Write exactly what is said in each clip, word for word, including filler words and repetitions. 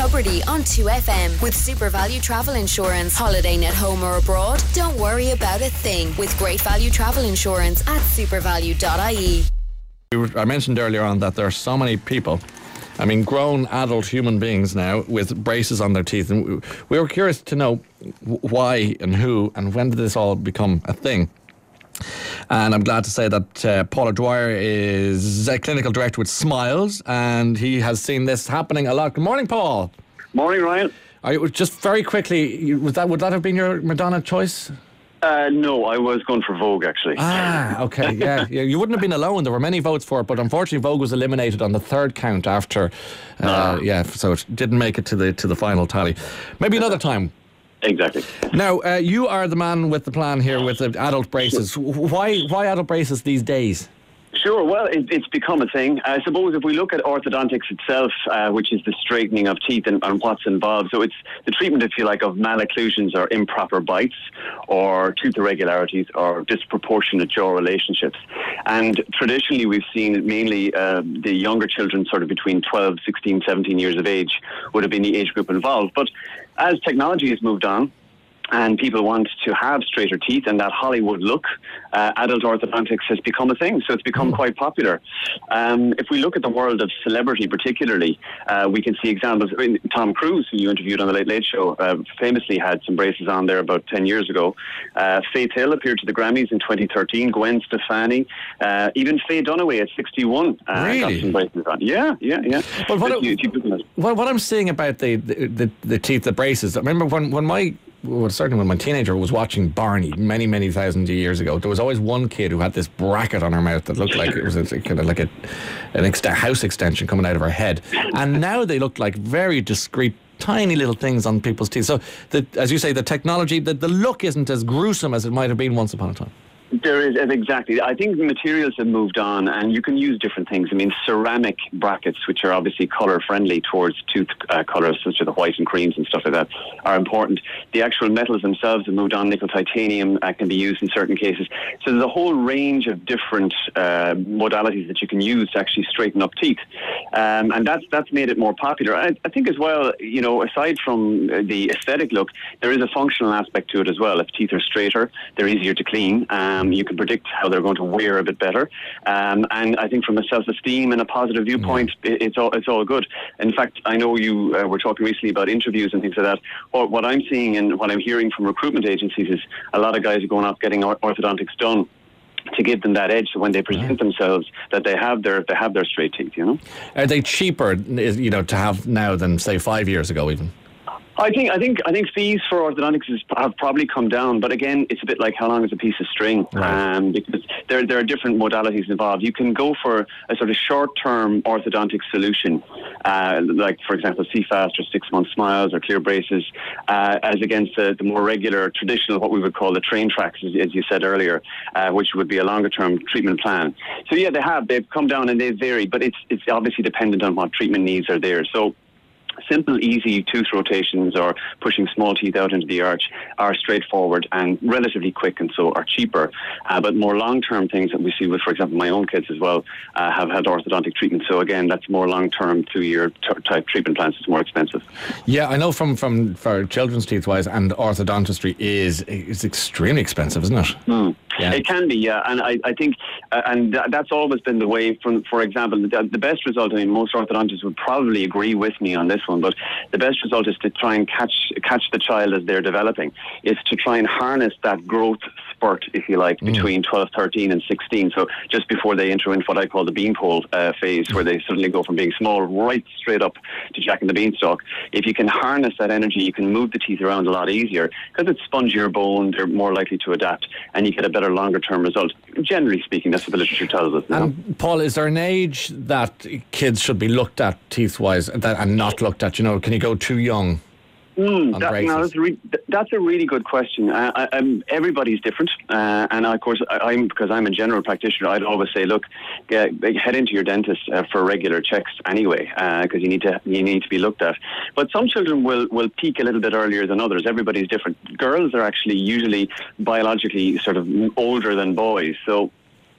Tubridy on two F M with Super Value Travel Insurance. Holidaying at home or abroad? Don't worry about a thing with Great Value Travel Insurance at supervalue dot I E. I mentioned earlier on that there are so many people, I mean grown adult human beings now with braces on their teeth, and we were curious to know why and who and when did this all become a thing. And I'm glad to say that uh, Paula Dwyer is a clinical director with Smiles, and he has seen this happening a lot. Good morning, Paul. Morning, Ryan. Are you, just very quickly, was that would that have been your Madonna choice? Uh, no, I was going for Vogue, actually. Ah, okay, yeah, yeah. You wouldn't have been alone. There were many votes for it, but unfortunately, Vogue was eliminated on the third count after. Uh, ah. Yeah, so it didn't make it to the to the final tally. Maybe another time. Exactly. Now, uh, you are the man with the plan here with the adult braces. Why why adult braces these days? Sure, well, it, it's become a thing. I suppose if we look at orthodontics itself, uh, which is the straightening of teeth and, and what's involved, so it's the treatment, if you like, of malocclusions or improper bites or tooth irregularities or disproportionate jaw relationships. And traditionally we've seen mainly uh, the younger children, sort of between twelve, sixteen, seventeen years of age, would have been the age group involved. But as technology has moved on, and people want to have straighter teeth and that Hollywood look, uh, adult orthodontics has become a thing. So it's become mm. quite popular. Um, if we look at the world of celebrity particularly, uh, we can see examples. I mean, Tom Cruise, who you interviewed on the Late Late Show, uh, famously had some braces on there about ten years ago. Uh, Faith Hill appeared to the Grammys in twenty thirteen. Gwen Stefani. Uh, even Faye Dunaway at sixty-one uh, really? got some braces on. Yeah, yeah, yeah. But what, but you, you, what, what I'm seeing about the, the, the, the teeth, the braces, I remember when, when my... Well, certainly when my teenager was watching Barney many, many thousands of years ago, there was always one kid who had this bracket on her mouth that looked like it was a, kind of like a an ex- house extension coming out of her head. And now they look like very discreet, tiny little things on people's teeth. So, the, as you say, the technology, the, the look isn't as gruesome as it might have been once upon a time. There is, exactly. I think materials have moved on and you can use different things. I mean, ceramic brackets, which are obviously colour friendly towards tooth uh, colours, such as the white and creams and stuff like that, are important. The actual metals themselves have moved on. Nickel titanium uh, can be used in certain cases. So there's a whole range of different uh, modalities that you can use to actually straighten up teeth. Um, and that's that's made it more popular. I, I think as well, you know, aside from the aesthetic look, there is a functional aspect to it as well. If teeth are straighter, they're easier to clean. Um, you can predict how they're going to wear a bit better. Um, and I think from a self-esteem and a positive viewpoint, yeah. it, it's all it's all good. In fact, I know you uh, were talking recently about interviews and things like that. What, what I'm seeing and what I'm hearing from recruitment agencies is a lot of guys are going off getting or- orthodontics done to give them that edge, so when they present yeah. themselves, that they have their they have their straight teeth. You know, are they cheaper, you know, to have now than say five years ago even? I think I think I think fees for orthodontics is, have probably come down, but again, it's a bit like how long is a piece of string, right. um, because there there are different modalities involved. You can go for a sort of short-term orthodontic solution, uh, like for example, C FAST or six-month smiles or clear braces, uh, as against the, the more regular, traditional, what we would call the train tracks, as, as you said earlier, uh, which would be a longer-term treatment plan. So yeah, they have they've come down and they've varied, but it's it's obviously dependent on what treatment needs are there. So. Simple, easy tooth rotations or pushing small teeth out into the arch are straightforward and relatively quick, and so are cheaper. Uh, but more long-term things that we see with, for example, my own kids as well, uh, have had orthodontic treatment. So again, that's more long-term, two-year t- type treatment plans. It's more expensive. Yeah, I know from, from for children's teeth-wise, and orthodontistry is is extremely expensive, isn't it? Mm. Yeah. It can be, yeah, and I, I think, uh, and th- that's always been the way. From, for example, the, the best result. I mean, most orthodontists would probably agree with me on this one, but the best result is to try and catch catch the child as they're developing. Is to try and harness that growth spurt, if you like, mm. between twelve, thirteen, and sixteen. So just before they enter into what I call the beanpole uh, phase, mm. where they suddenly go from being small right straight up to Jack and the Beanstalk. If you can harness that energy, you can move the teeth around a lot easier because it's spongier bone. They're more likely to adapt, and you get a better longer term result. Generally speaking, that's what the literature tells us. And know? Paul, is there an age that kids should be looked at teeth-wise and, that, and not looked at? You know, can you go too young? Mm, that, no, that's, a re- that's a really good question. Uh, I, I'm, everybody's different, uh, and of course, I, I'm because I'm a general practitioner. I'd always say, look, get, head into your dentist uh, for regular checks anyway, because uh, you need to you need to be looked at. But some children will will peak a little bit earlier than others. Everybody's different. Girls are actually usually biologically sort of older than boys, so.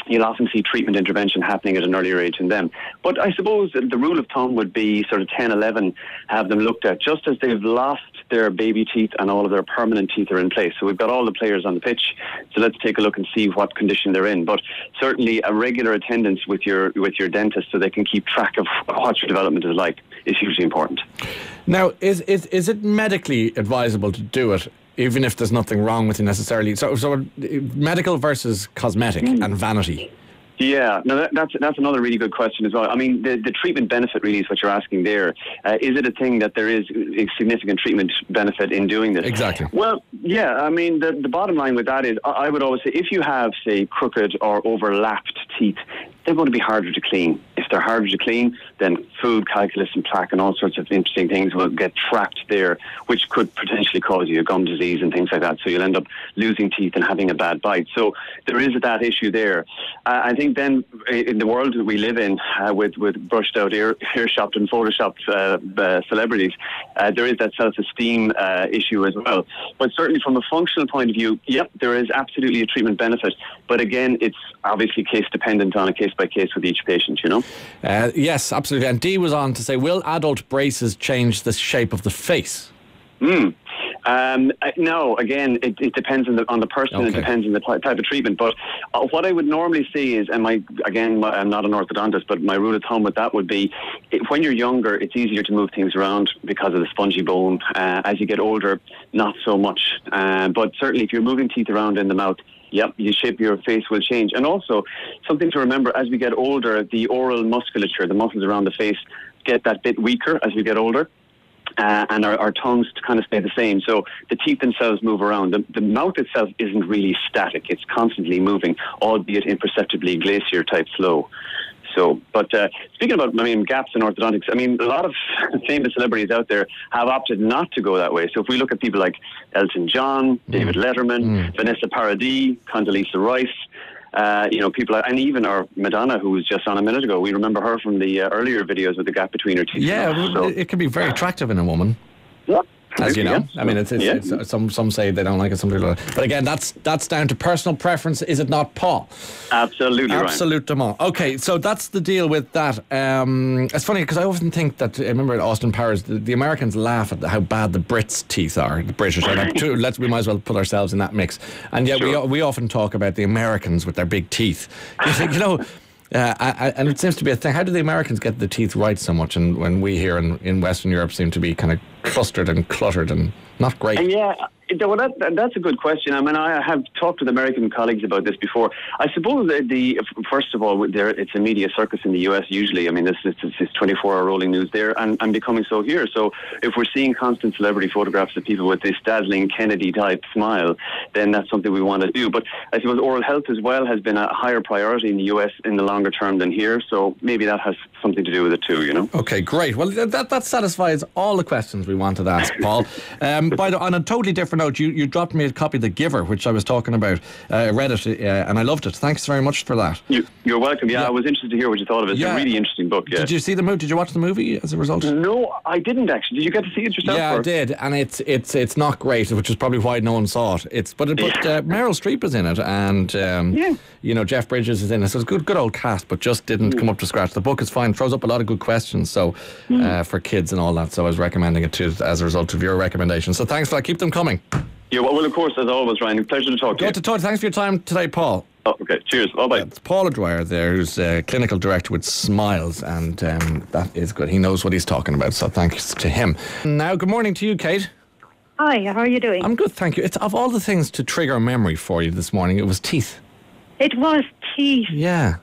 you'll often see treatment intervention happening at an earlier age in them. But I suppose the rule of thumb would be sort of ten, eleven, have them looked at just as they've lost their baby teeth and all of their permanent teeth are in place. So we've got all the players on the pitch, so let's take a look and see what condition they're in. But certainly a regular attendance with your with your dentist so they can keep track of what your development is like is hugely important. Now, is is, is it medically advisable to do it, even if there's nothing wrong with it necessarily? So, so medical versus cosmetic mm. and vanity. Yeah, no, that, that's that's another really good question as well. I mean, the, the treatment benefit really is what you're asking there. Uh, is it a thing that there is a significant treatment benefit in doing this? Exactly. Well, yeah, I mean, the, the bottom line with that is I, I would always say if you have, say, crooked or overlapped teeth, they're going to be harder to clean. If they're harder to clean, then food, calculus and plaque and all sorts of interesting things will get trapped there, which could potentially cause you a gum disease and things like that. So you'll end up losing teeth and having a bad bite. So there is that issue there. Uh, I think then in the world that we live in, uh, with, with brushed out, ear, ear-shopped and photoshopped uh, uh, celebrities, uh, there is that self-esteem uh, issue as well. But certainly from a functional point of view, yep, there is absolutely a treatment benefit. But again, it's obviously case dependent on a case by case with each patient, you know? Uh, yes, absolutely. And Dee was on to say, will adult braces change the shape of the face? Mm. Um, no, again, it, it depends on the on the person. Okay. It depends on the type of treatment. But uh, what I would normally see is, and my again, my, I'm not an orthodontist, but my rule of thumb with that would be, it, when you're younger, it's easier to move things around because of the spongy bone. Uh, as you get older, not so much. Uh, but certainly, if you're moving teeth around in the mouth, yep, the shape of your face will change. And also, something to remember, as we get older, the oral musculature, the muscles around the face, get that bit weaker as we get older. Uh, and our, our tongues kind of stay the same. So the teeth themselves move around. The, the mouth itself isn't really static. It's constantly moving, albeit imperceptibly glacier-type slow. So, but uh, speaking about, I mean, gaps in orthodontics, I mean, a lot of famous celebrities out there have opted not to go that way. So if we look at people like Elton John, David mm. Letterman, mm. Vanessa Paradis, Condoleezza Rice, Uh, you know, people, and even our Madonna, who was just on a minute ago, we remember her from the uh, earlier videos with the gap between her teeth. Yeah, so, it can be very attractive in a woman. Yeah. As you know, yeah. I mean, it's, it's, yeah. it's some some say they don't like it, some people don't. But again, that's that's down to personal preference, is it not, Paul? Absolutely, Absolutement. Okay, so that's the deal with that. Um, it's funny because I often think that, I remember at Austin Powers, the, the Americans laugh at the, how bad the Brits' teeth are, the British. Are like, too, let's we might as well put ourselves in that mix. And yet sure. we we often talk about the Americans with their big teeth. You think, you know. Uh, I, I, and it seems to be a thing. How do the Americans get the teeth right so much, and when we here in, in Western Europe seem to be kind of clustered and cluttered and not great? And yeah, well, that, that's a good question. I mean, I have talked with American colleagues about this before. I suppose that the first of all, there it's a media circus in the U S usually. I mean, this is this twenty-four hour rolling news there, and, and becoming so here. So if we're seeing constant celebrity photographs of people with this dazzling Kennedy type smile, then that's something we want to do. But I suppose oral health as well has been a higher priority in the U S in the longer term than here. So maybe that has something to do with it too. You know. Okay, great. Well, that that satisfies all the questions we wanted to ask, Paul. Um, by the, on a totally different note, you, you dropped me a copy of The Giver, which I was talking about. Uh, I read it uh, and I loved it. Thanks very much for that. You, you're welcome. Yeah, yeah, I was interested to hear what you thought of it. It's yeah. a really interesting book. Yeah. Did you see the movie? Did you watch the movie as a result? No, I didn't actually. Did you get to see it yourself? Yeah, or? I did, and it's it's it's not great, which is probably why no one saw it. It's but it, but uh, Meryl Streep is in it, and um, yeah. you know, Jeff Bridges is in it. So it's a good good old cast, but just didn't mm. come up to scratch. The book is fine, throws up a lot of good questions, so mm. uh, for kids and all that. So I was recommending it to as a result of your recommendation. So thanks for that. Keep them coming. Yeah, well, of course, as always, Ryan. Pleasure to talk to Go you. to talk. Thanks for your time today, Paul. Oh, okay. Cheers. Bye bye. It's Paul O'Dwyer there, who's a clinical director with Smiles, and um, that is good. He knows what he's talking about, so thanks to him. Now, good morning to you, Kate. Hi, how are you doing? I'm good, thank you. It's of all the things to trigger memory for you this morning, it was teeth. It was teeth. Yeah.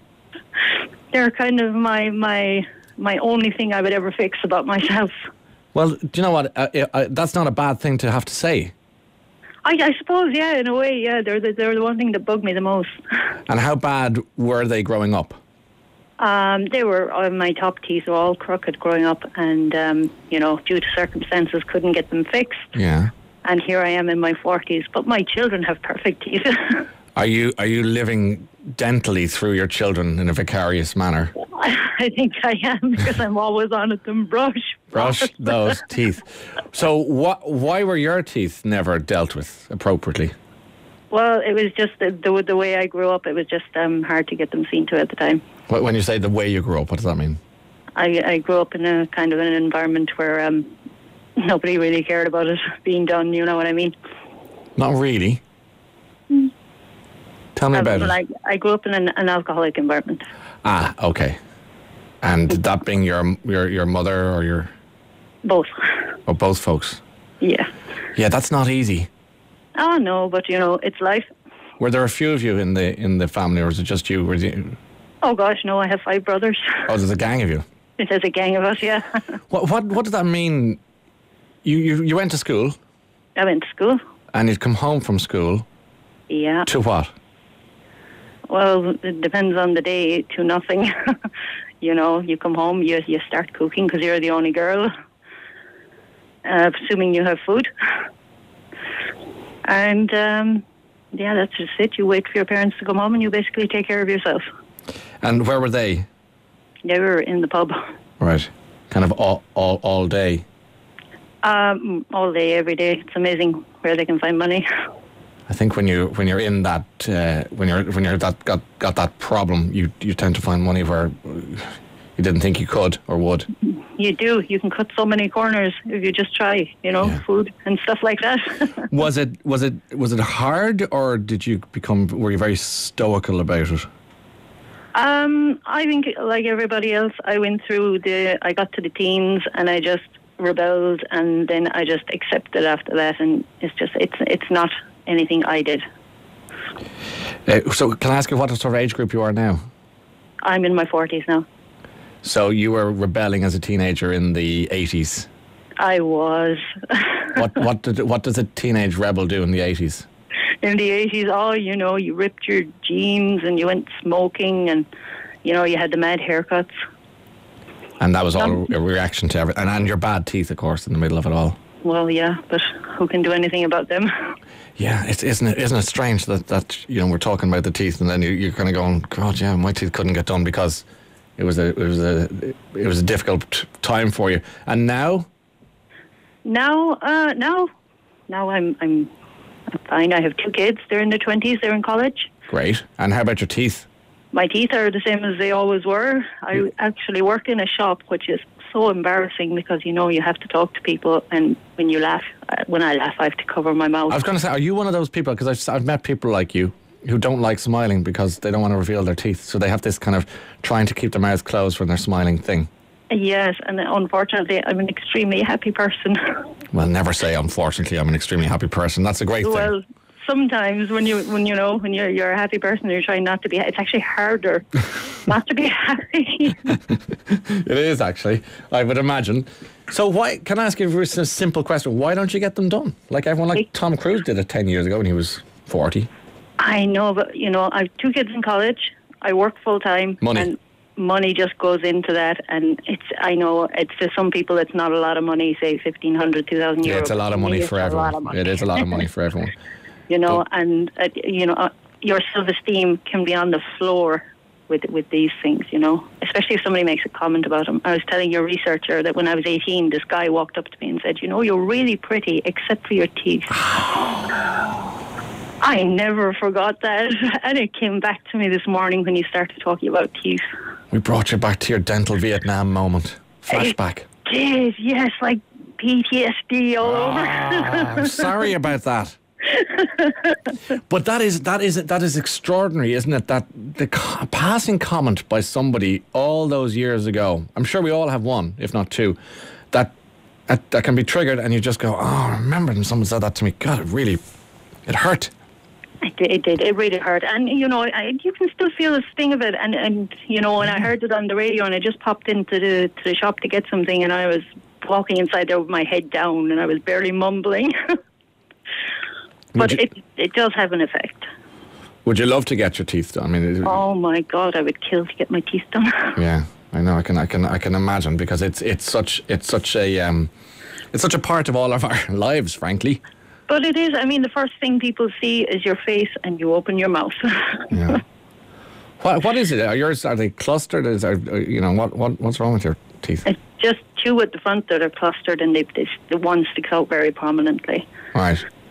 They're kind of my my my only thing I would ever fix about myself. Well, do you know what? Uh, uh, that's not a bad thing to have to say. I, I suppose, yeah, in a way, yeah. They're the, they're the one thing that bugged me the most. And how bad were they growing up? Um, they were, uh, my top teeth were all crooked growing up, and, um, you know, due to circumstances, couldn't get them fixed. Yeah. And here I am in my forties, but my children have perfect teeth. Are you are you living dentally through your children in a vicarious manner? I think I am, because I'm always on at them. Brush. Brush those teeth. So what? Why were your teeth never dealt with appropriately? Well, it was just the, the the way I grew up. It was just um, hard to get them seen to at the time. Wh- When you say the way you grew up, what does that mean? I, I grew up in a kind of an environment where um, nobody really cared about it being done. You know what I mean? Not really. Tell me Um, about well, it. I, I grew up in an, an alcoholic environment. Ah, okay. And did that being your your your mother or your Both. or both folks? Yeah. Yeah, that's not easy. Oh no, but you know, it's life. Were there a few of you in the in the family, or was it just you? Were you, Oh gosh, no, I have five brothers. oh, there's a gang of you. There's a gang of us, yeah. What what what does that mean? You you you went to school I went to school. and you'd come home from school Yeah. to what? Well, it depends on the day. To nothing. You know, you come home, you you start cooking because you're the only girl. Uh, assuming you have food. And um, yeah, that's just it. You wait for your parents to come home, and you basically take care of yourself. And where were they? They were in the pub. Right, kind of all all, all day. Um, all day, every day. It's amazing where they can find money. I think when you when you're in that uh, when you're when you're that got got that problem, you you tend to find money where you didn't think you could or would. You do. You can cut so many corners if you just try. You know, Yeah. food and stuff like that. Was it was it was it hard, or did you become were you very stoical about it? um, I think, like everybody else, I went through the. I got to the teens, and I just rebelled, and then I just accepted after that, and it's just it's it's not anything I did. Uh, so can I ask you what sort of age group you are now? I'm in my forties now. So you were rebelling as a teenager in the eighties. I was. What what did what does a teenage rebel do in the eighties? In the eighties, oh, you know, you ripped your jeans and you went smoking, and, you know, you had the mad haircuts. And that was all a reaction to everything. And, and your bad teeth, of course, in the middle of it all. Well, yeah, but who can do anything about them? Yeah, it's, isn't it isn't it strange that, that you know we're talking about the teeth, and then you, you're kind of going, God, yeah, my teeth couldn't get done because it was a it was a it was a difficult time for you. And now, Now, uh, now, now I'm, I'm, I'm fine. I have two kids. They're in their twenties. They're in college. great. And how about your teeth? My teeth are the same as they always were. I actually work in a shop, which is so embarrassing because, you know, you have to talk to people, and when you laugh, uh, when I laugh, I have to cover my mouth. I was going to say, are you one of those people? Because I've, I've met people like you who don't like smiling because they don't want to reveal their teeth. So they have this kind of trying to keep their mouth closed when they're smiling thing. Yes, and unfortunately, I'm an extremely happy person. Well, never say, unfortunately, I'm an extremely happy person. That's a great thing. Well, sometimes when you when you know when you're you're a happy person, you're trying not to be. It's actually harder not to be happy. It is, actually, I would imagine. So why, can I ask you a simple question? Why don't you get them done? Like everyone, like Tom Cruise did it ten years ago when he was forty. I know, but you know, I have two kids in college. I work full time. Money. And money just goes into that, and it's. I know it's for some people it's not a lot of money. Say fifteen hundred, two thousand Yeah, euros. it's a lot of money for everyone. It is a lot of money for everyone. You know, But- and uh, you know, uh, your self-esteem can be on the floor with with these things. You know, especially if somebody makes a comment about them. I was telling your researcher that when I was eighteen, this guy walked up to me and said, "You know, you're really pretty, except for your teeth." I never forgot that, and it came back to me this morning when you started talking about teeth. We brought you back to your dental Vietnam moment. Flashback. Jeez, yes, like P T S D all over. Ah, I'm sorry about that. But that is that is that is extraordinary, isn't it? That the co- passing comment by somebody all those years ago. I'm sure we all have one, if not two, that that, that can be triggered, and you just go, "Oh, I remember when someone said that to me. God, it really, it hurt." It did, it did. It really hurt. And, you know, I, you can still feel the sting of it. And, and, you know, when I heard it on the radio and I just popped into the to the shop to get something, and I was walking inside there with my head down and I was barely mumbling. But you- it it does have an effect. Would you love to get your teeth done? I mean, it, Oh, my God, I would kill to get my teeth done. yeah, I know. I can, I can, I can imagine, because it's it's such it's such a um, it's such a part of all of our lives, frankly. But it is. I mean, the first thing people see is your face, and you open your mouth. Yeah. What what is it? Are yours, are they clustered? Is are, you know what what what's wrong with your teeth? It's just two at the front that are clustered, and they, they, the one sticks out very prominently. Right.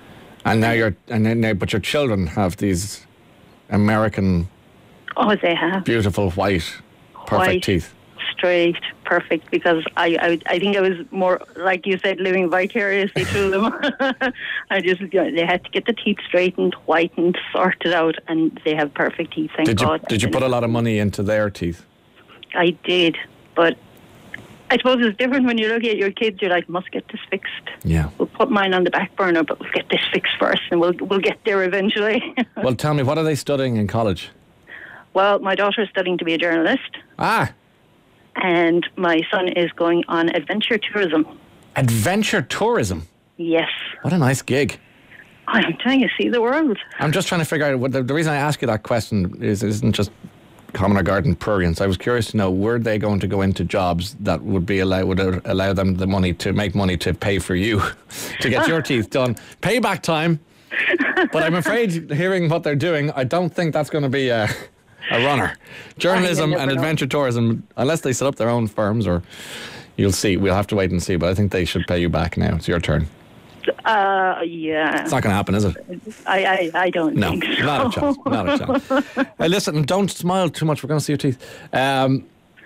And now you're, and then now, but your children have these American, Oh, they have. beautiful white, perfect White. teeth. Straight, perfect, because I, I I think I was more, like you said, living vicariously through them. I just, you know, they had to get the teeth straightened, whitened, sorted out, and they have perfect teeth, thank Did you God. did you put a lot of money into their teeth? I did, but I suppose it's different when you're looking at your kids, you're like, must get this fixed. Yeah. We'll put mine on the back burner, but we'll get this fixed first, and we'll we'll get there eventually. Well, tell me, what are they studying in college? Well, my daughter is studying to be a journalist, Ah, and my son is going on adventure tourism. adventure tourism. Yes. What a nice gig. I'm trying to see the world. I'm just trying to figure out what the, the reason I ask you that question is isn't just common or garden prurience. I was curious to know, were they going to go into jobs that would be allow would allow them the money to make money to pay for you to get your teeth done, payback time. But I'm afraid, hearing what they're doing, I don't think that's going to be a, a runner. Journalism and know. adventure tourism, unless they set up their own firms, or you'll see. We'll have to wait and see. But I think they should pay you back now. It's your turn. Uh, yeah. It's not going to happen, is it? I, I, I don't No, think so. not a chance. Not a chance. Uh, listen, don't smile too much. We're going to see your teeth. Um,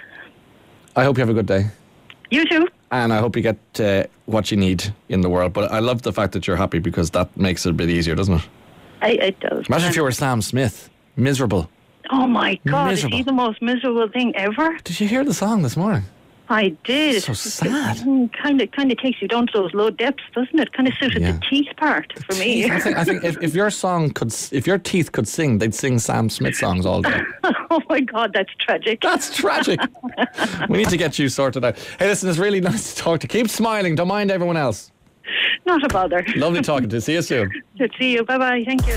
I hope you have a good day. You too. And I hope you get uh, what you need in the world. But I love the fact that you're happy, because that makes it a bit easier, doesn't it? I, it does. Imagine if you were Sam Smith. Miserable. Oh my God, Miserable. is he the most miserable thing ever? Did you hear the song this morning? I did. So sad. Kind of, kind of takes you down to those low depths, doesn't it? Kind of suited Yeah. the teeth part for me. I think, I think if, if your song could, s- if your teeth could sing, they'd sing Sam Smith songs all day. Oh my God, that's tragic. That's tragic. We need to get you sorted out. Hey, listen, it's really nice to talk to you. Keep smiling. Don't mind everyone else. Not a bother. Lovely talking to you. See you soon. Good to see you. Bye bye. Thank you.